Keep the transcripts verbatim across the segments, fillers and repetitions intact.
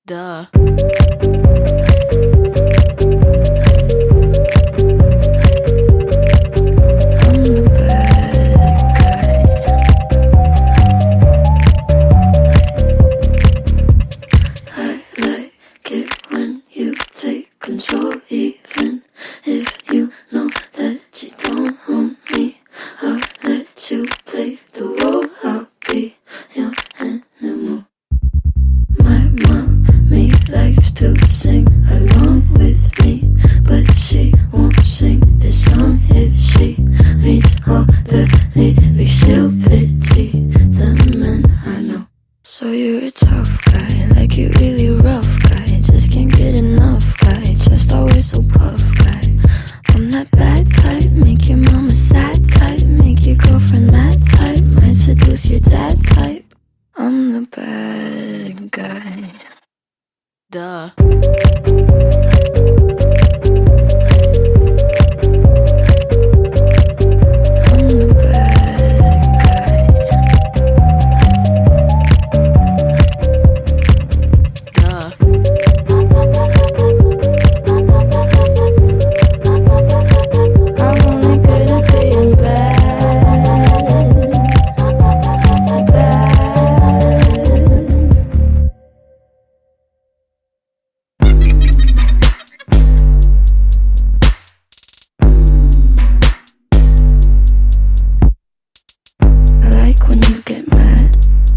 Duh. I'm the bad guy. I like it when you take control, even if you know that you don't own me. I'll let you play the role. I'll be your animal. My mommy likes to sing along with me, but she won't sing this song if she reads all the lyrics. She'll pity the men I know. So you're a tough guy, like you really rough guy. Just can't get enough guy, just always so puff guy. I'm that bad type, make your mama sad type, make your girlfriend mad type, might seduce your dad type. I'm the bad guy. Duh. I'm the bad guy. Duh. I'm only good at being bad. Bad. I like when you get mad.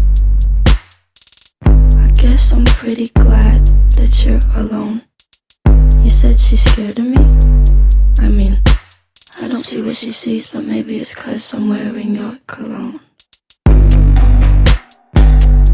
I guess I'm pretty glad that you're alone. You said she's scared of me? I mean, I don't see what she sees, but maybe it's 'cause I'm wearing your cologne.